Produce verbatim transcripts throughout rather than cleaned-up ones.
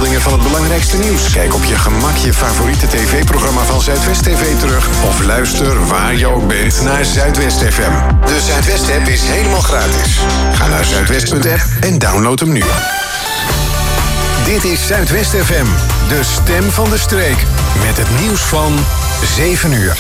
meldingen van het belangrijkste nieuws. Kijk op je gemak je favoriete tv-programma van Zuidwest T V terug. Of luister waar je ook bent naar Zuidwest F M. De Zuidwest-app is helemaal gratis. Ga naar zuidwest punt app en download hem nu. Dit is Zuidwest F M, de stem van de streek. Met het nieuws van zeven uur.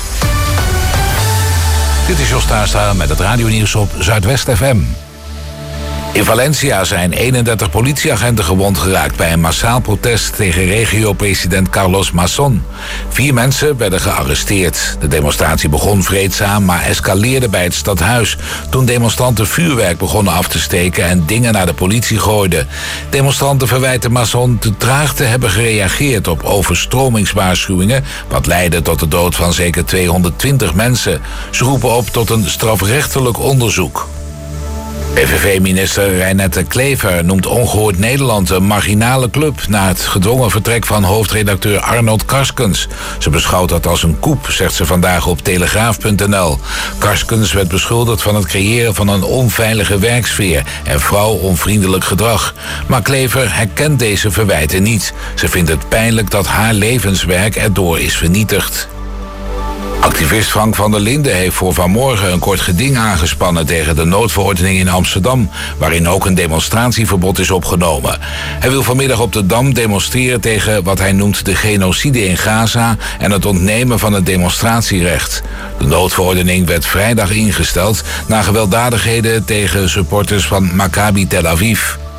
Dit is Jos Taarstra met het radionieuws op Zuidwest F M. In Valencia zijn eenendertig politieagenten gewond geraakt bij een massaal protest tegen regio-president Carlos Mazón. Vier mensen werden gearresteerd. De demonstratie begon vreedzaam, maar escaleerde bij het stadhuis toen demonstranten vuurwerk begonnen af te steken en dingen naar de politie gooiden. Demonstranten verwijten Mazón te traag te hebben gereageerd op overstromingswaarschuwingen, wat leidde tot de dood van zeker tweehonderdtwintig mensen. Ze roepen op tot een strafrechtelijk onderzoek. P V V-minister Reinette Klever noemt Ongehoord Nederland een marginale club na het gedwongen vertrek van hoofdredacteur Arnold Karskens. Ze beschouwt dat als een coup, zegt ze vandaag op telegraaf punt n l. Karskens werd beschuldigd van het creëren van een onveilige werksfeer en vrouwonvriendelijk gedrag. Maar Klever herkent deze verwijten niet. Ze vindt het pijnlijk dat haar levenswerk erdoor is vernietigd. Activist Frank van der Linden heeft voor vanmorgen een kort geding aangespannen tegen de noodverordening in Amsterdam, waarin ook een demonstratieverbod is opgenomen. Hij wil vanmiddag op de Dam demonstreren tegen wat hij noemt de genocide in Gaza en het ontnemen van het demonstratierecht. De noodverordening werd vrijdag ingesteld na gewelddadigheden tegen supporters van Maccabi Tel Aviv.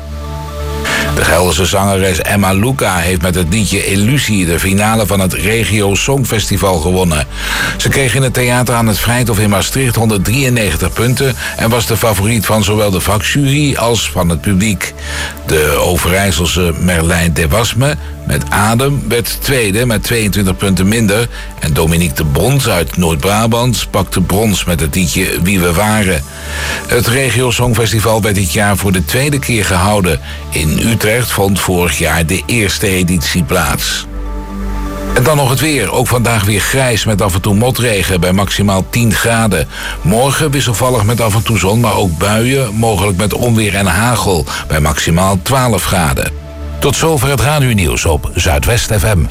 De Gelderse zangeres Emma Luca heeft met het liedje Illusie de finale van het Regio Songfestival gewonnen. Ze kreeg in het theater aan het Vrijthof in Maastricht honderddrieënnegentig punten en was de favoriet van zowel de vakjury als van het publiek. De Overijsselse Merlijn de Wasme met Adem werd tweede met tweeëntwintig punten minder en Dominique de Bond uit Noord-Brabant pakte brons met het liedje Wie we waren. Het Regio Songfestival werd dit jaar voor de tweede keer gehouden. In Utrecht vond vorig jaar de eerste editie plaats. En dan nog het weer. Ook vandaag weer grijs met af en toe motregen bij maximaal tien graden. Morgen wisselvallig met af en toe zon, maar ook buien, mogelijk met onweer en hagel bij maximaal twaalf graden. Tot zover het radionieuws op Zuidwest F M.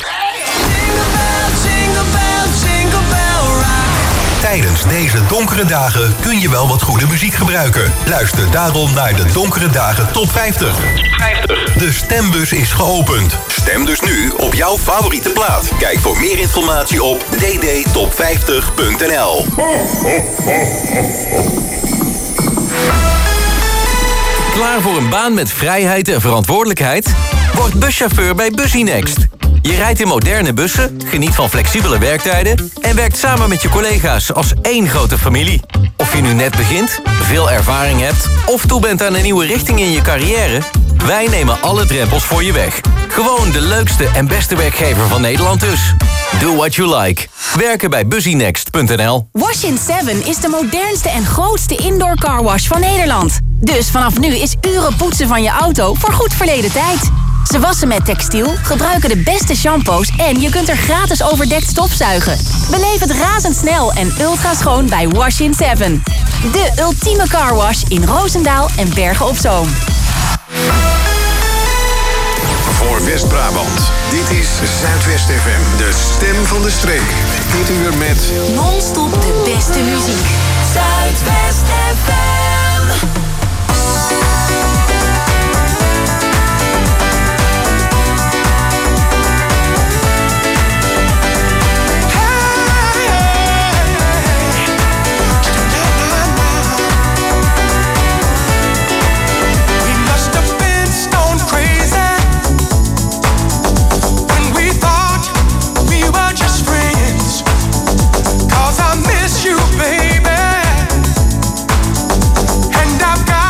Tijdens deze donkere dagen kun je wel wat goede muziek gebruiken. Luister daarom naar de Donkere Dagen Top vijftig. De stembus is geopend. Stem dus nu op jouw favoriete plaat. Kijk voor meer informatie op d d top vijftig punt n l. Klaar voor een baan met vrijheid en verantwoordelijkheid? Word buschauffeur bij Busynext. Je rijdt in moderne bussen, geniet van flexibele werktijden en werkt samen met je collega's als één grote familie. Of je nu net begint, veel ervaring hebt of toe bent aan een nieuwe richting in je carrière, wij nemen alle drempels voor je weg. Gewoon de leukste en beste werkgever van Nederland dus. Do what you like. Werken bij busynext punt n l. Wash-in seven is de modernste en grootste indoor carwash van Nederland. Dus vanaf nu is uren poetsen van je auto voor goed verleden tijd. Ze wassen met textiel, gebruiken de beste shampoos en je kunt er gratis overdekt stofzuigen. Beleef het razendsnel en ultra schoon bij Wash-in seven. De ultieme carwash in Roosendaal en Bergen op Zoom. Voor West-Brabant, dit is Zuidwest F M, de stem van de streek. Dit uur met non-stop de beste muziek. Zuidwest F M. You, baby, and I've got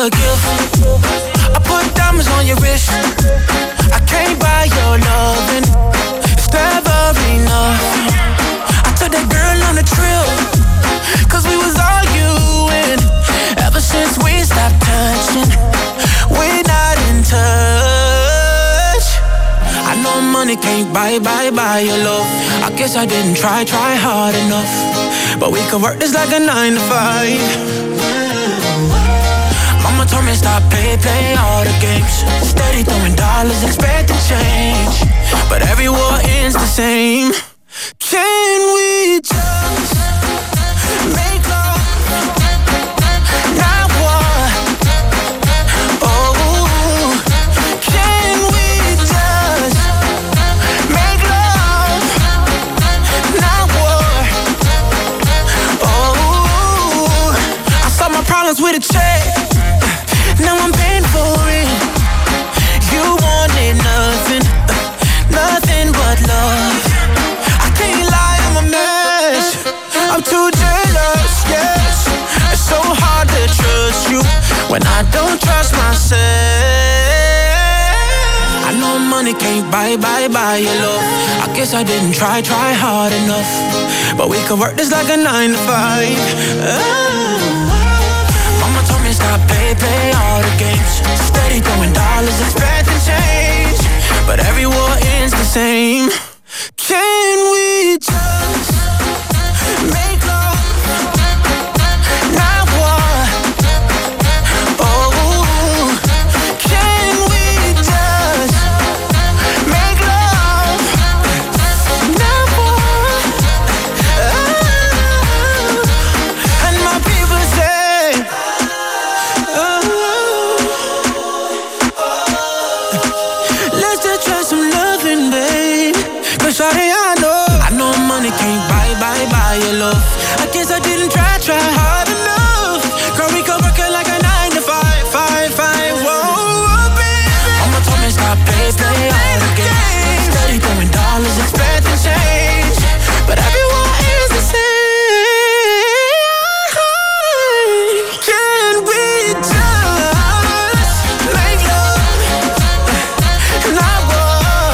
a gift. I put diamonds on your wrist. I can't buy your loving. It's never enough. I took that girl on a trip, cause we was arguing. Ever since we stopped touching, we're not in touch. I know money can't buy, buy, buy your love. I guess I didn't try, try hard enough. But we could work this like a nine to five. Mama told me stop, play, play all the games. Steady throwing dollars, expecting change. But every war ends the same. Can we just make love, not war? Oh, can we just make love, not war? Oh, I solved my problems with a check. Now I'm paying for it. You wanted nothing, nothing but love. I can't lie, I'm a mess. I'm too jealous, yes. It's so hard to trust you when I don't trust myself. I know money can't buy, buy, buy your love. I guess I didn't try, try hard enough. But we could work this like a nine to five. Oh. Mama told me stop, play, play all the games. Steady throwing dollars, expecting change. But every war ends the same. Can we just make love, not war? Oh, can we just make love, not war? Oh, and my people say, oh, let's just try some loving, babe. Cause shawty, I know, I know money can't buy, buy, buy your love. I guess I didn't try, try hard enough. Girl, we could work it like a nine to five, five, five, whoa, baby. Mama told me stop, play, play all the games. Steady throwing dollars, expecting change. But everyone is the same. Can we just make love, not war?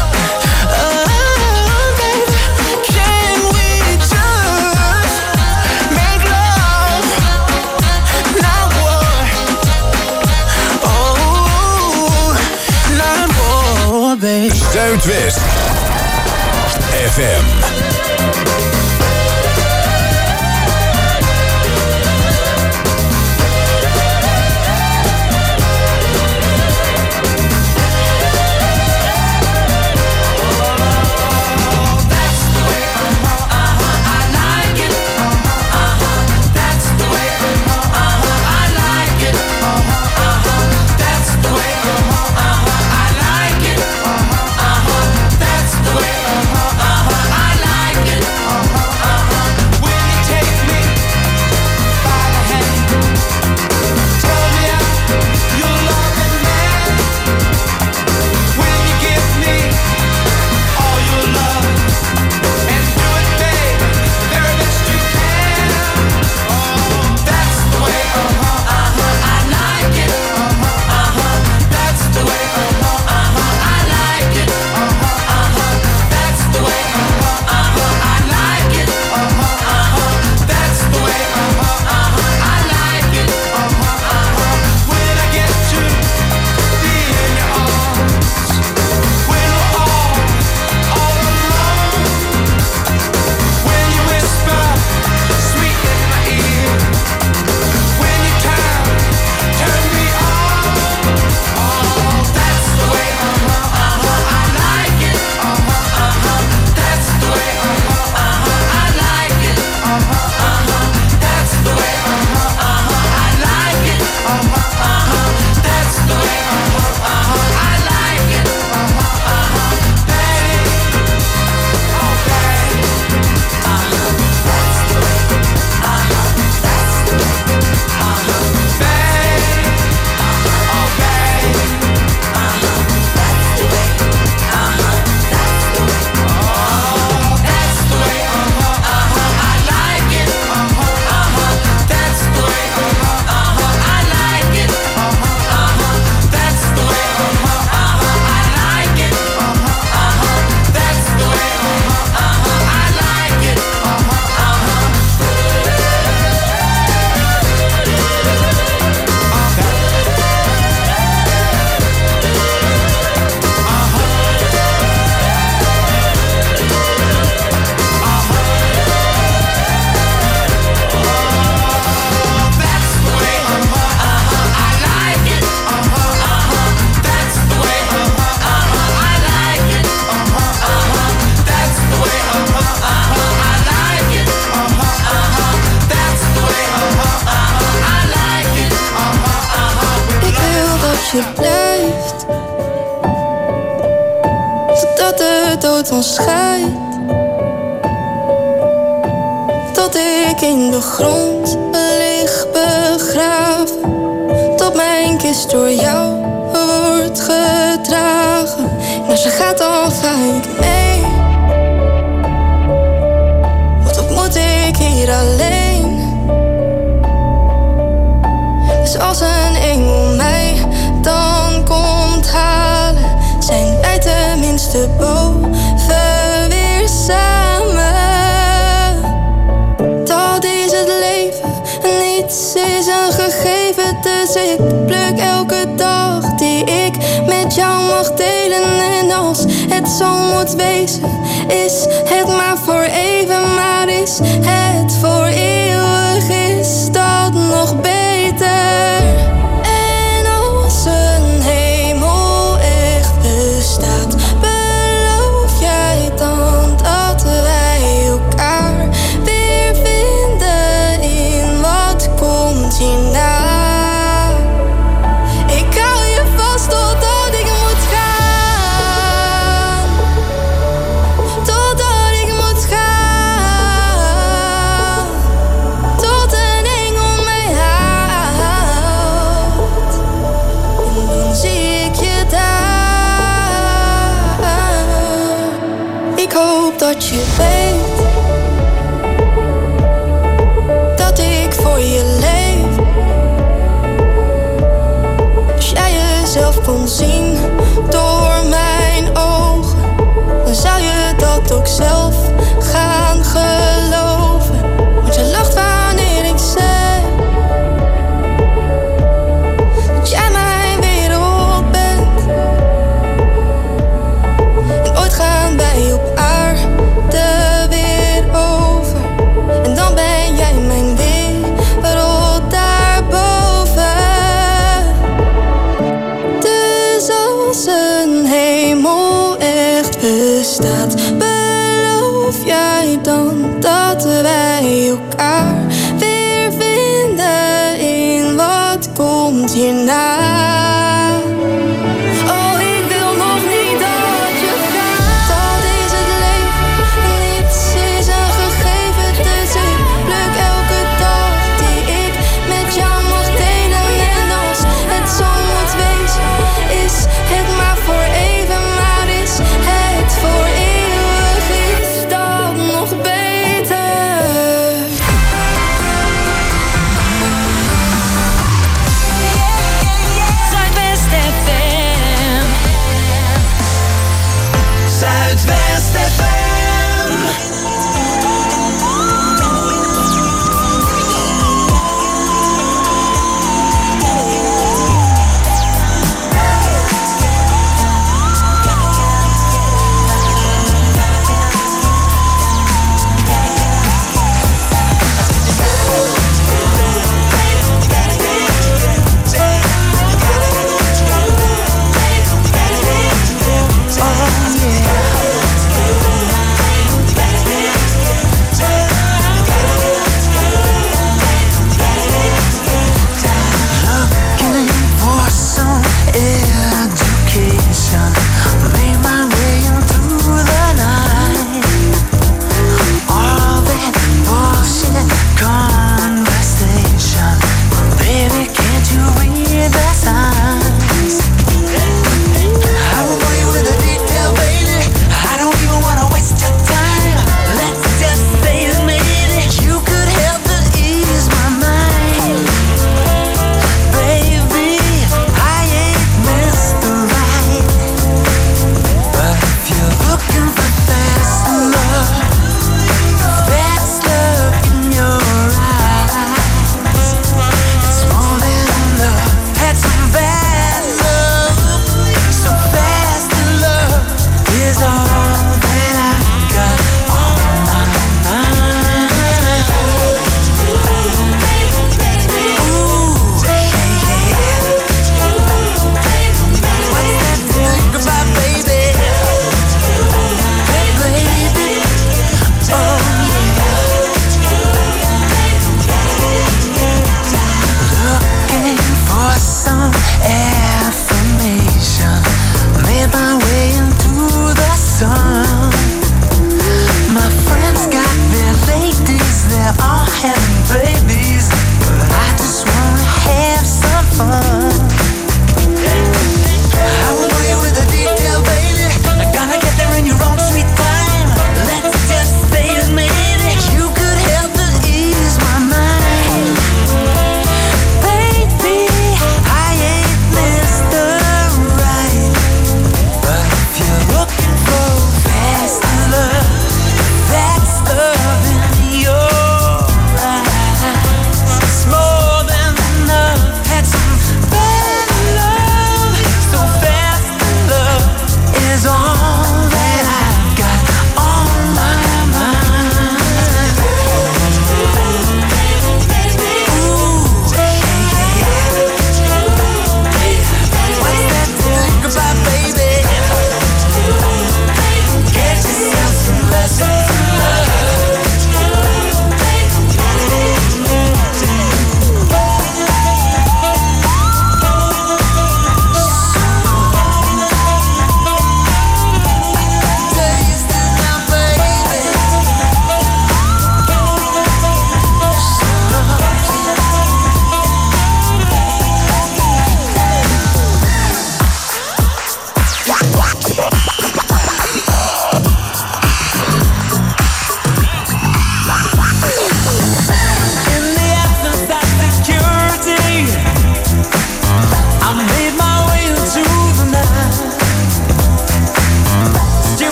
Oh, baby. Can we just make love, not war? Oh, not war, baby. Zuidwest F M. I like het ons scheidt. Tot ik in de grond lig begraven. Tot mijn kist door jou wordt gedragen. En als je gaat dan ga ik mee. Want wat moet ik hier alleen? Dus als een engel mij dan komt halen, zijn wij tenminste boven weer samen. Dat is het leven, niets is een gegeven. Dus ik pluk elke dag die ik met jou mag delen. En als het zo moet wezen, is het maar voor even. Maar is het voor eeuwig, is dat nog beter. En als een hemel echt bestaat, beloof jij dan dat wij elkaar weer vinden in wat komt hierna? Ik hou je vast totdat ik moet gaan. Totdat ik moet gaan. Tot een engel mij haalt. En dan zie ik je daar. Ik hoop dat je weet dat ik voor je leef. Als jij jezelf kon zien door mijn ogen, dan zou je dat ook zelf gaan geloven. Want je lacht wanneer ik zeg dat jij mijn wereld bent. En ooit gaan wij op aarde weer over. En dan ben jij mijn wereld daarboven. Dus als een hemel echt bestaat, beloof jij dan dat wij elkaar weer vinden in wat komt hierna? Oh, ik wil nog niet dat je gaat. Dat is het leven, niets is een gegeven. Dus ik pluk elke dag die ik met jou mag delen. En als het zo moet wezen, is het maar voor even. Maar is het voor eeuwig, is dat nog beter?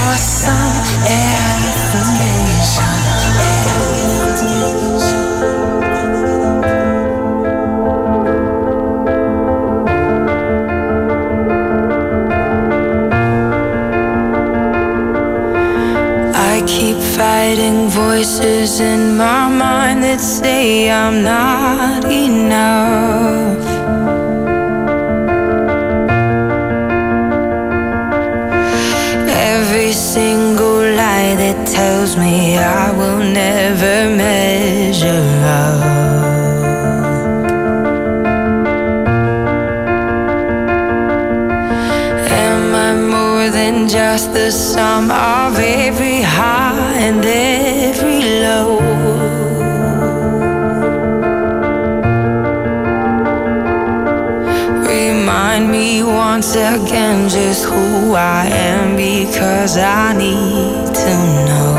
for some affirmation. I keep fighting voices in my mind that say I'm not enough. Every single lie that tells me I will never measure up. Am I more than just the sum of every high and every low? Remind me once again just who I am, because I need to know.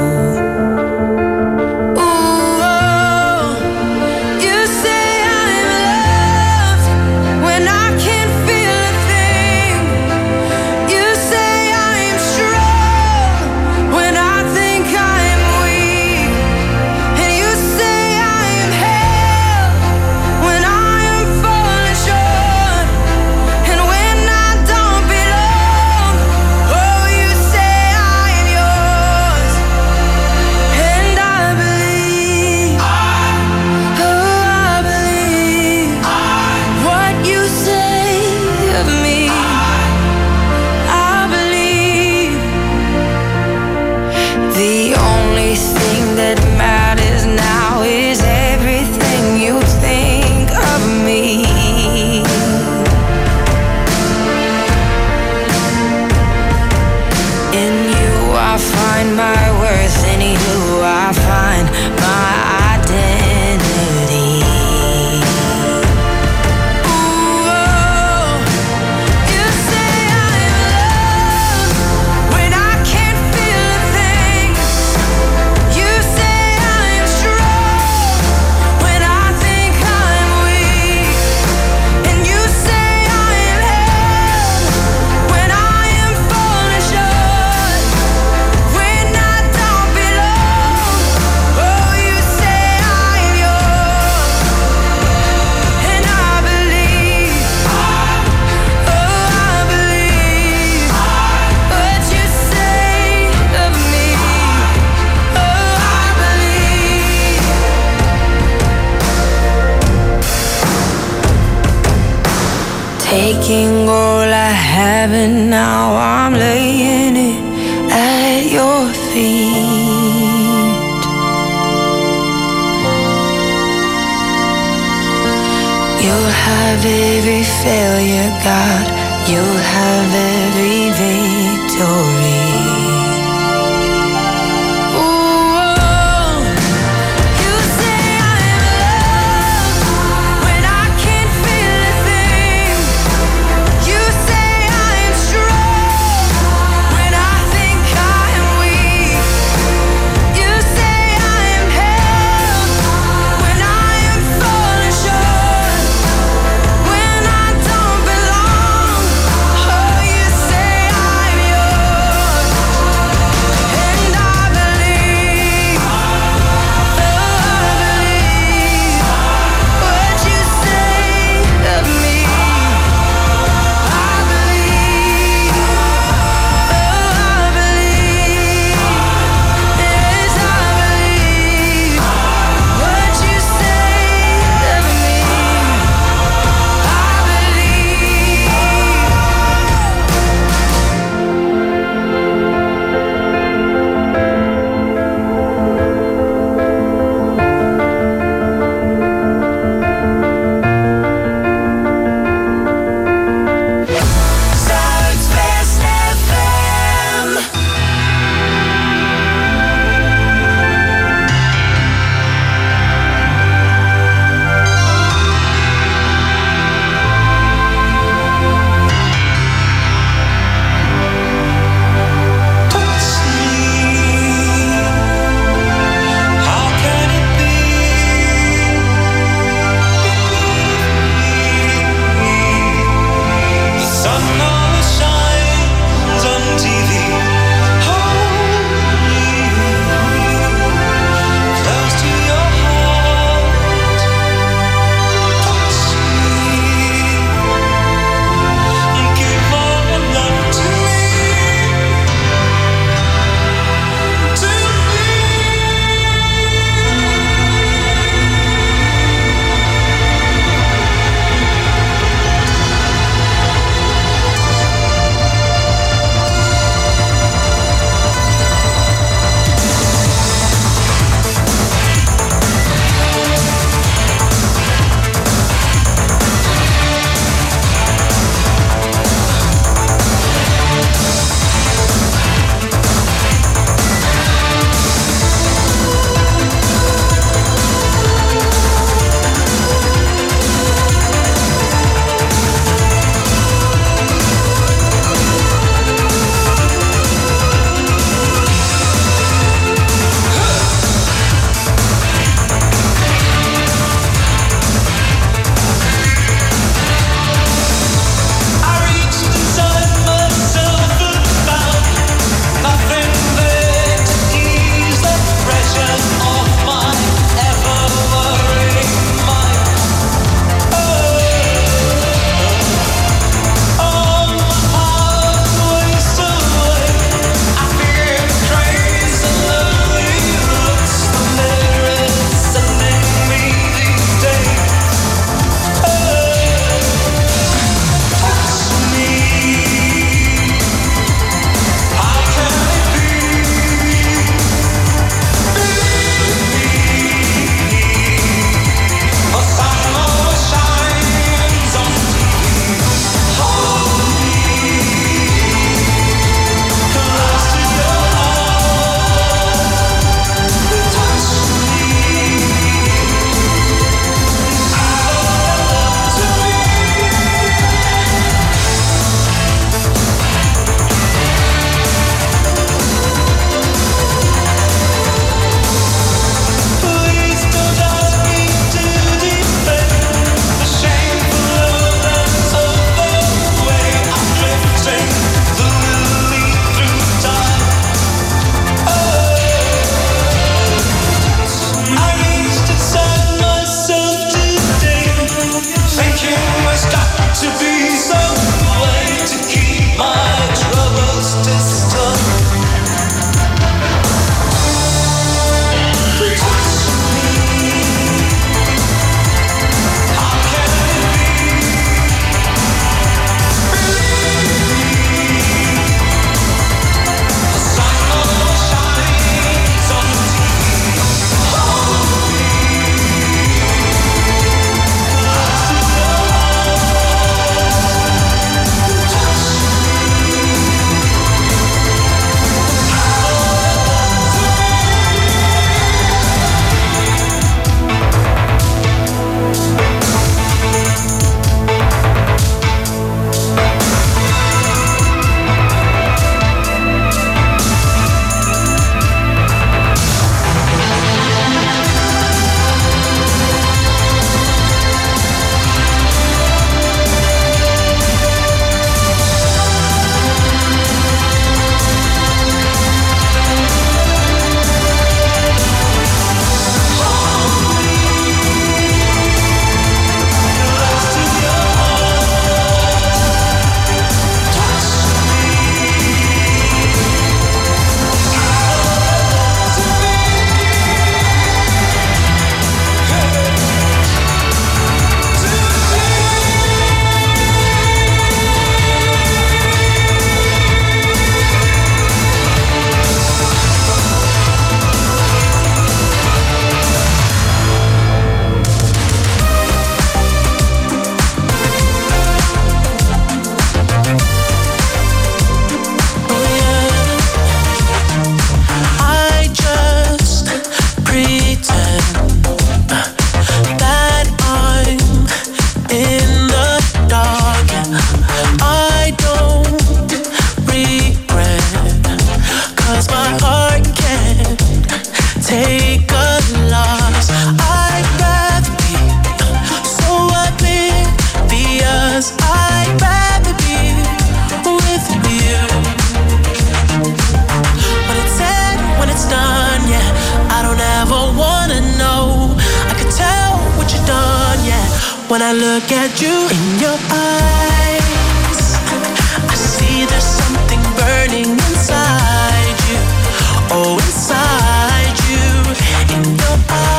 Taking all I have and now I'm laying it at your feet. You'll have every failure, God. You'll have every victory. When I don't belong, oh, you say I'm yours. when I look at you. In your eyes, I see there's something burning inside you. Oh, inside you. In your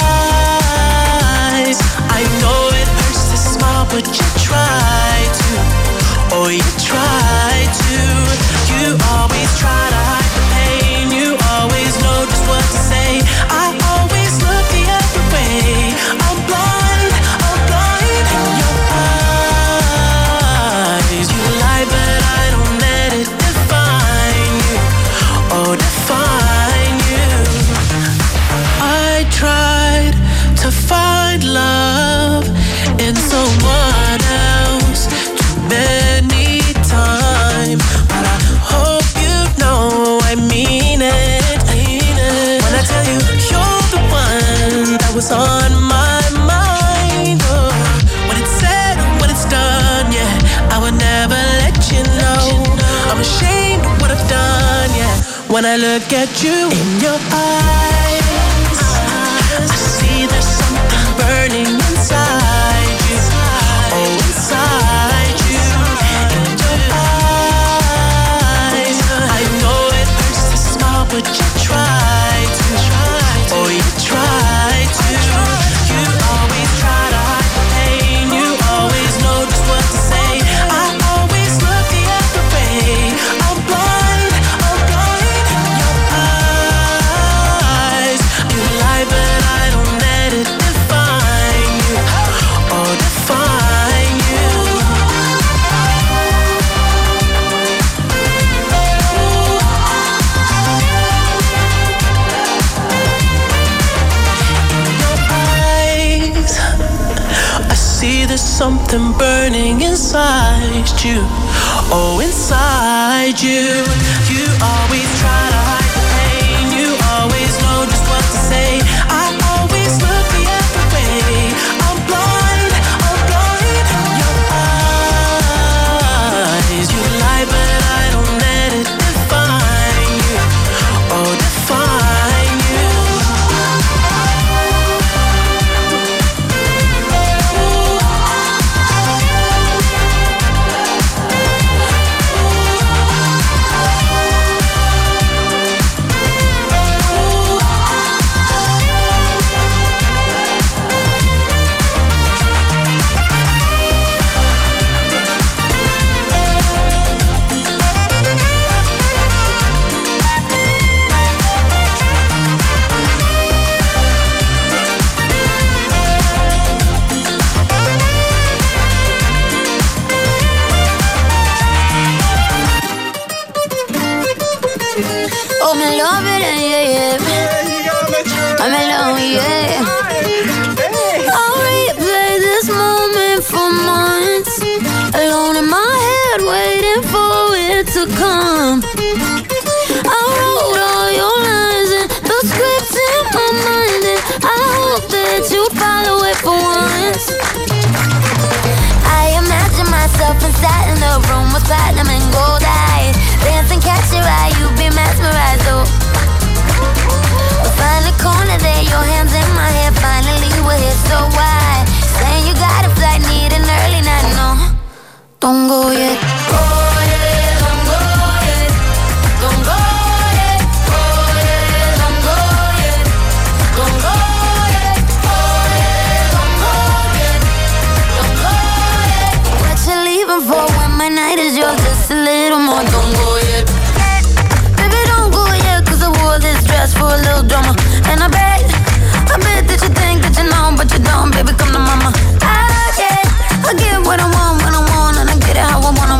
eyes, I know it hurts to smile, but you try to. Oh, you try to. You always try to hide the pain. You always know just what to say. I always look the other way. I'm blind, I'm blind in your eyes. You lie, but I don't let it define you. Oh, define you. I tried to find love in someone else too many times, but I hope you know I mean it, I mean it. When I tell you you're the one that was on my mind, oh. When it's said, when it's done, yeah, I would never let you know. I'm ashamed of what I've done, yeah. When I look at you in your eyes, I see there's something burning inside you. Oh, inside you. In your eyes, I know it hurts to smile, but you try to. Oh, you try to. You always try to hide the pain. You always know just what to say. I always look the other way. I'm blind, I'm blind in your eyes. You lie, but I don't let it define you. Oh, define you. I see there's something burning inside you. Oh, inside you. You always try to hide the pain. You always know just what to say. I always look the other way. I'm blind, I'm blind in your eyes. You lie, but I don't let it define you. Oh, define you. Oh, me love it, yeah, yeah. I'm alone, yeah. I'll replay this moment for months, alone in my head, waiting for it to come. I wrote all your lines and the script in my mind, and I hope that you follow it for once. I imagine myself inside in the room with platinum and gold eyes, dancing, catch your eye, you be mesmerized, oh. Find a corner there, your hands in my hair, finally we're here, so why? Saying you got a flight, need an early night, no, don't go yet. Oh yeah, don't go yet, don't go yet. Oh yeah, don't go yet, don't go yet. Oh yeah, don't go yet, don't go yet. What you leaving for when my night is yours? Just a little more, don't go yet. Baby, don't go yet, cause I wore this dress for a little drama. And I bet, I bet that you think that you know, but you don't, baby, come to mama. I get, I get what I want when I want, and I get it how I want, I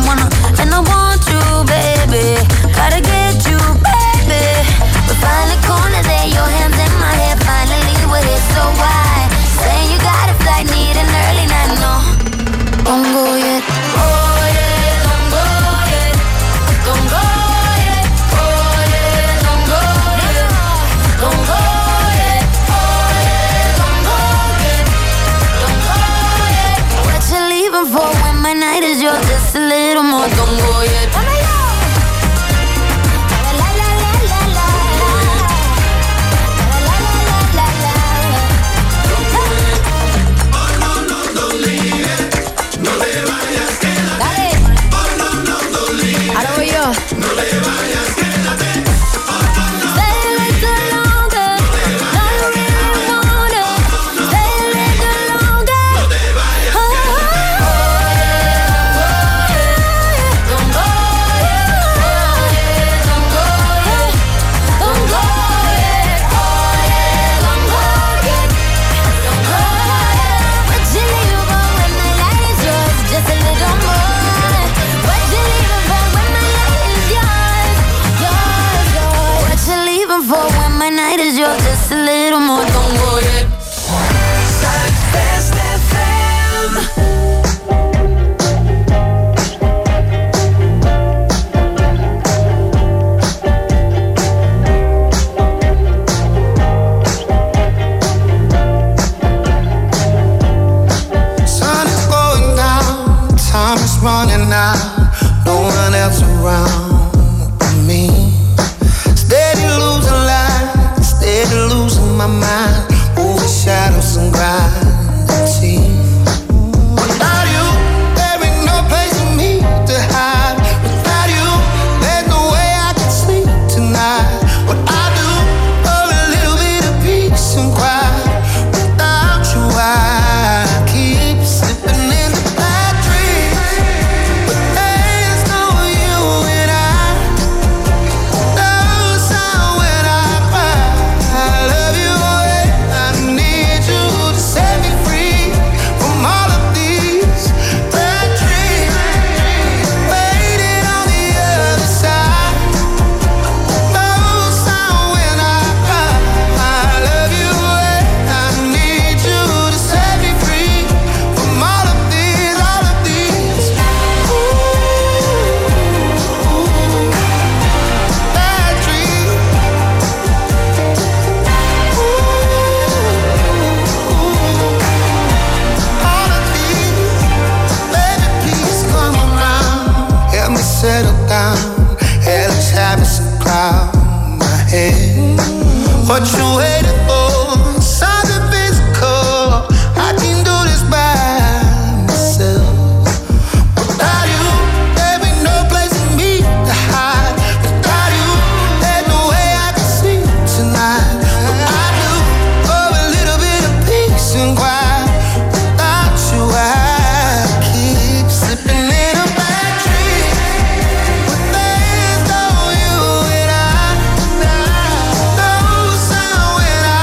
what you waiting for? Something physical. I can do this by myself. Without you, there be no place for me to hide. Without you, there's no way I can sleep tonight. But I do for a little bit of peace and quiet. Without you, I keep slipping in a bad dream. But there's no you and I. No sound when I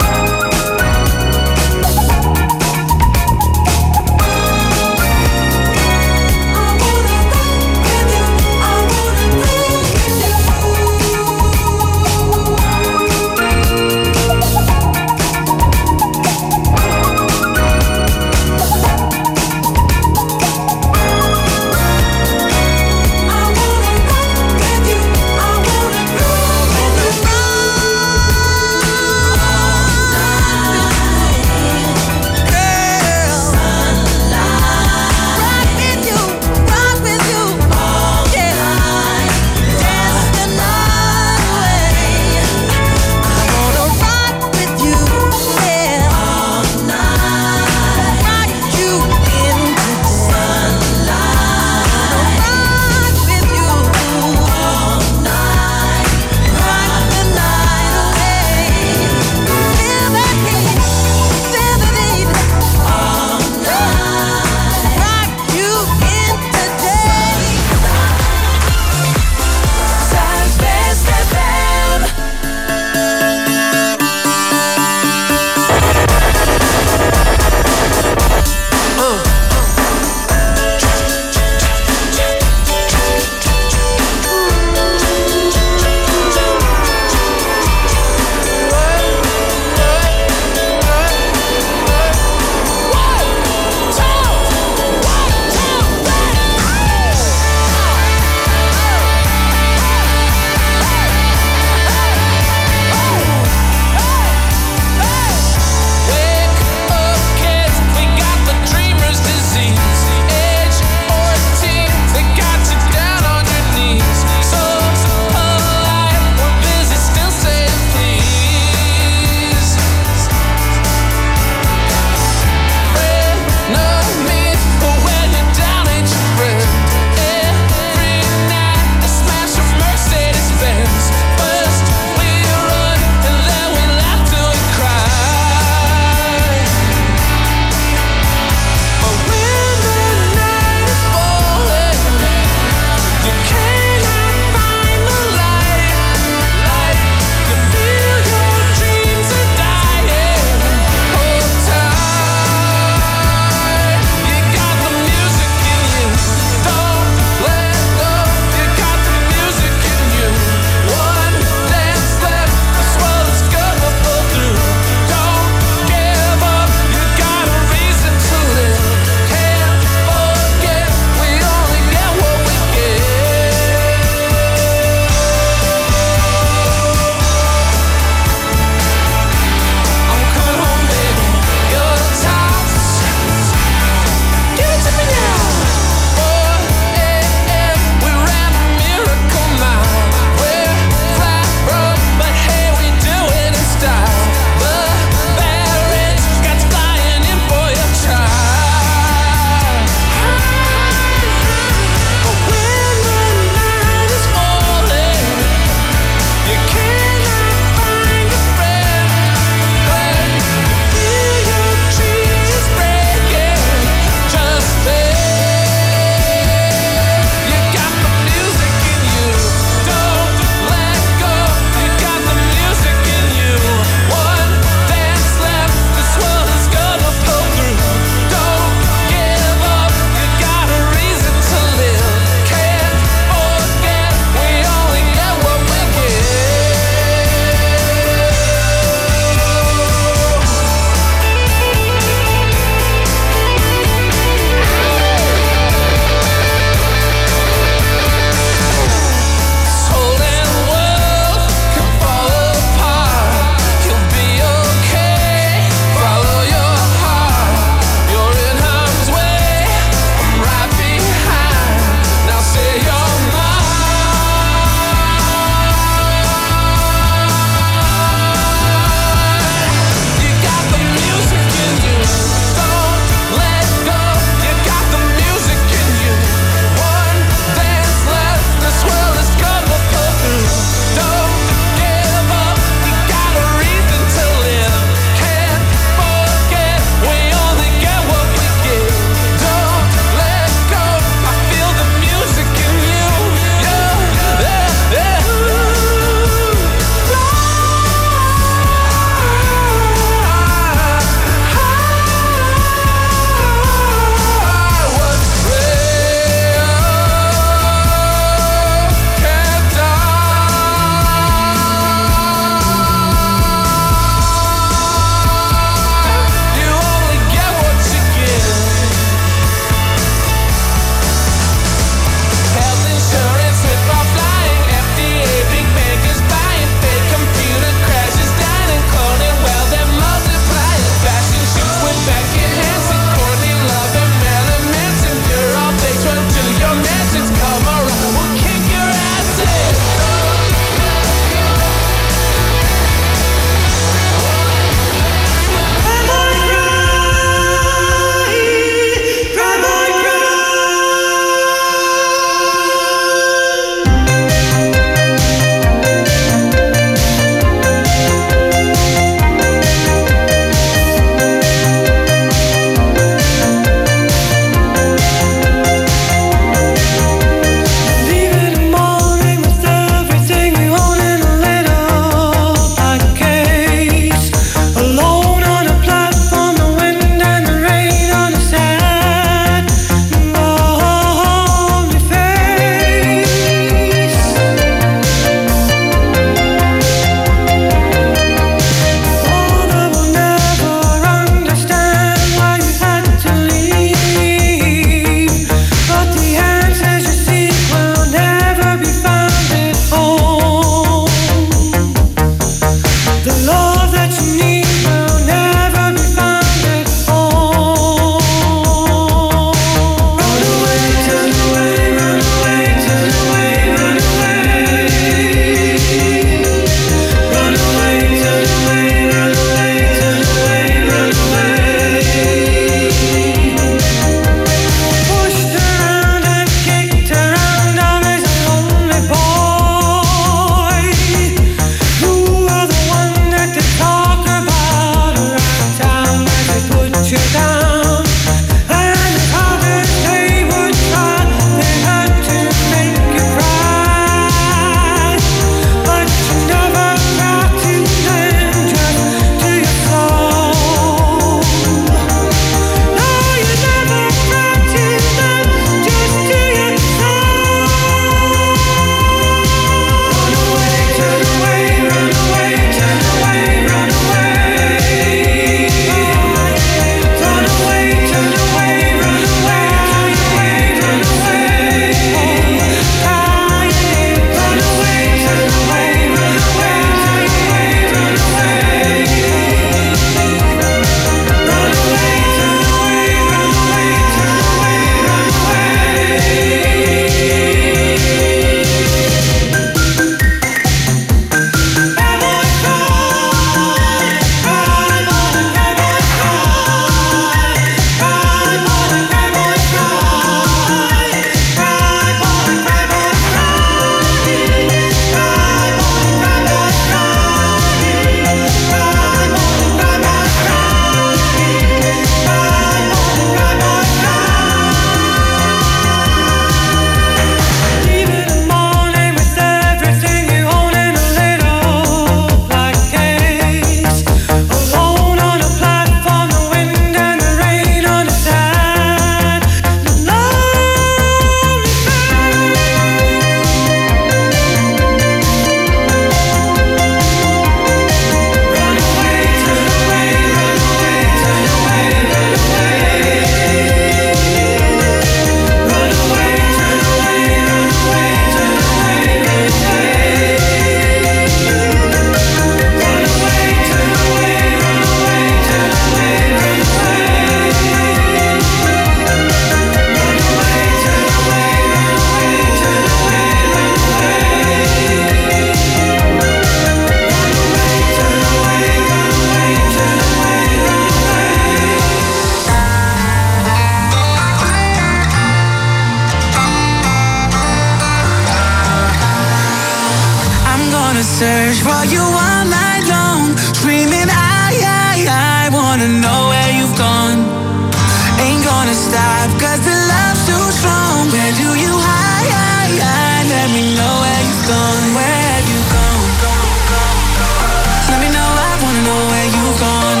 search for you all night long, screaming I, I, I wanna know where you've gone. Ain't gonna stop, cause the love's too strong. Where do you hide, hide, hide? Let me know where you've gone. Where have you gone? Let me know, I wanna know where you've gone.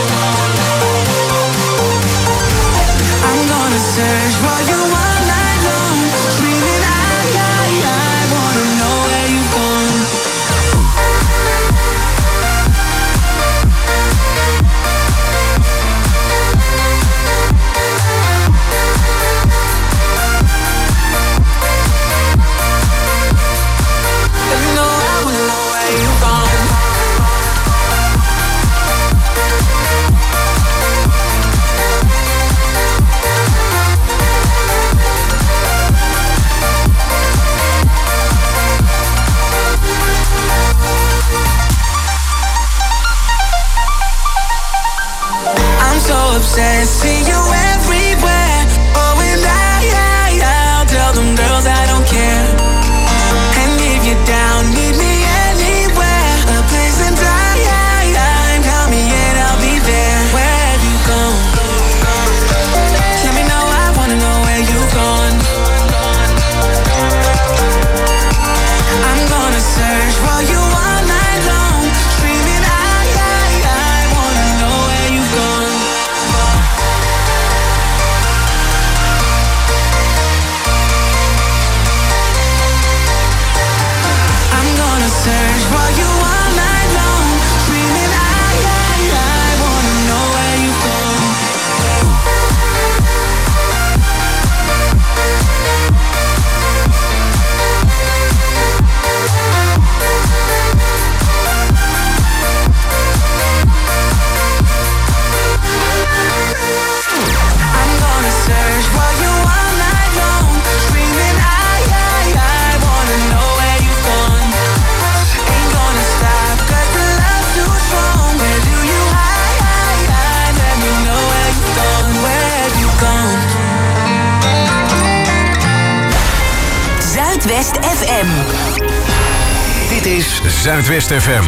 I'm gonna search for you all night long, screaming I, I, I wanna know where you've gone. Let me know, I wanna know where you've gone. I'm so obsessed, see you everywhere. Oh, and I, I, I'll tell them girls I don't care. And if you're down, meet me anywhere. A place and time, time, call me and I'll be there. Where have you gone? Let me know, I wanna know where you've gone. I'm gonna search for you all night long, screaming I, I, I wanna know where you've gone. I'm gonna search for you all night long, screaming I, I, I wanna know where you've gone. I'm gonna search for you all night long, screaming I, I, I wanna know where you've gone. Ain't gonna stop, cause the love's too strong. Where do you hide, hide, hide? Let me know where you've gone. Where have you gone? Zuidwest F M. Dit is Zuidwest F M.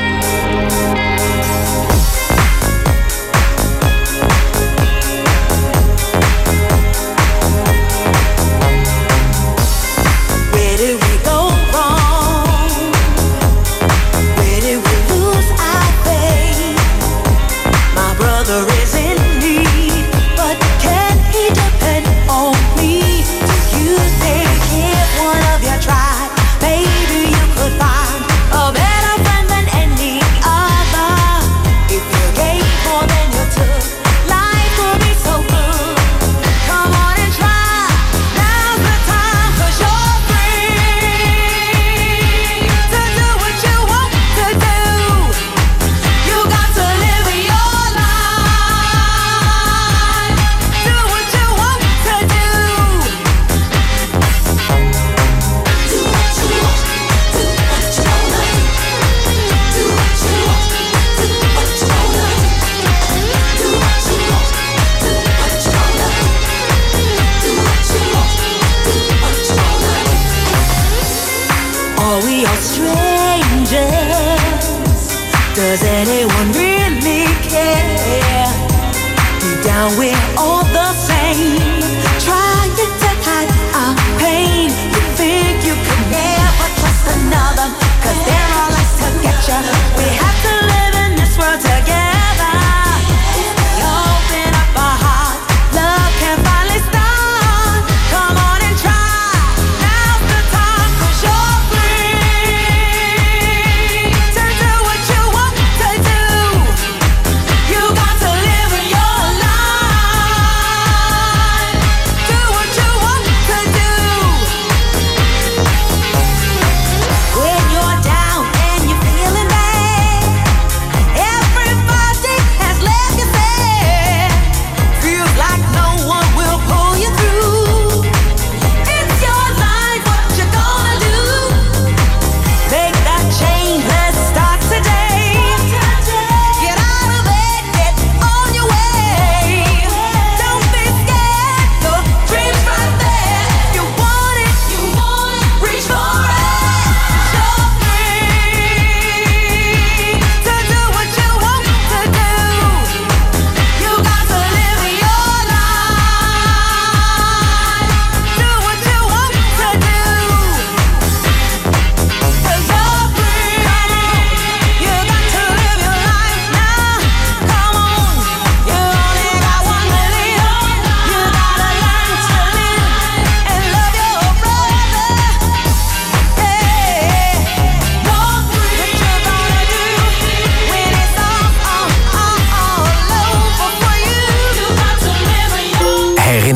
Where did we go wrong? Where did we lose our faith? My brother is in need, but can he depend on me? Do you think if one of you tried, maybe you could find a better friend than any other? If you gave more than you took, life would be so good. Come on and try, now's the time, cause you're free to do what you want to do. You got to live your life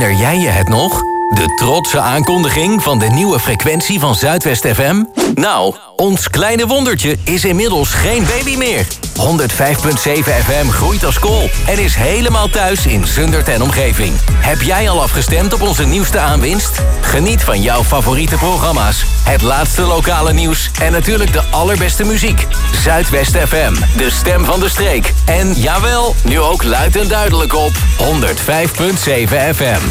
Herinner jij je het nog? De trotse aankondiging van de nieuwe frequentie van Zuidwest F M? Nou, ons kleine wondertje is inmiddels geen baby meer. honderdvijf komma zeven F M groeit als kool en is helemaal thuis in Zundert en omgeving. Heb jij al afgestemd op onze nieuwste aanwinst? Geniet van jouw favoriete programma's, het laatste lokale nieuws en natuurlijk de allerbeste muziek. Zuidwest F M, de stem van de streek. En jawel, nu ook luid en duidelijk op honderdvijf komma zeven F M.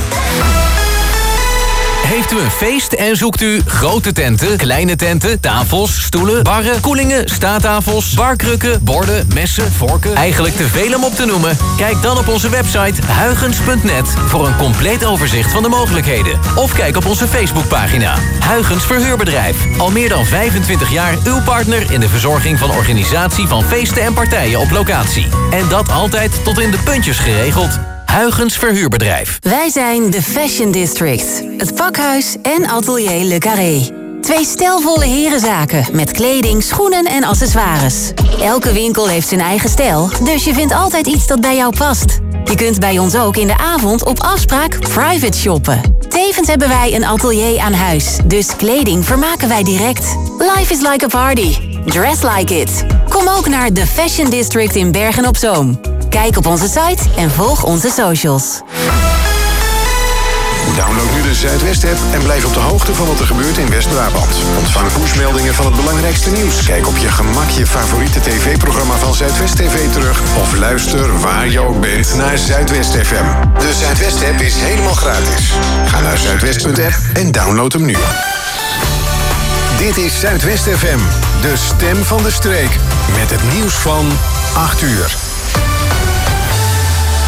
Heeft u een feest en zoekt u grote tenten, kleine tenten, tafels, stoelen, barren, koelingen, staattafels, barkrukken, borden, messen, vorken? Eigenlijk te veel om op te noemen? Kijk dan op onze website huygens punt net voor een compleet overzicht van de mogelijkheden. Of kijk op onze Facebookpagina. Huygens Verhuurbedrijf. Al meer dan vijfentwintig jaar uw partner in de verzorging van organisatie van feesten en partijen op locatie. En dat altijd tot in de puntjes geregeld. Huygens Verhuurbedrijf. Wij zijn de Fashion District. Het pakhuis en atelier Le Carré. Twee stijlvolle herenzaken met kleding, schoenen en accessoires. Elke winkel heeft zijn eigen stijl, dus je vindt altijd iets dat bij jou past. Je kunt bij ons ook in de avond op afspraak private shoppen. Tevens hebben wij een atelier aan huis, dus kleding vermaken wij direct. Life is like a party. Dress like it. Kom ook naar de Fashion District in Bergen op Zoom. Kijk op onze site en volg onze socials. Download nu de Zuidwest-app en blijf op de hoogte van wat er gebeurt in West-Brabant. Ontvang pushmeldingen van het belangrijkste nieuws. Kijk op je gemak je favoriete tv-programma van Zuidwest T V terug. Of luister waar je ook bent naar Zuidwest F M. De Zuidwest-app is helemaal gratis. Ga naar zuidwest punt app en download hem nu. Dit is Zuidwest F M, de stem van de streek. Met het nieuws van acht uur.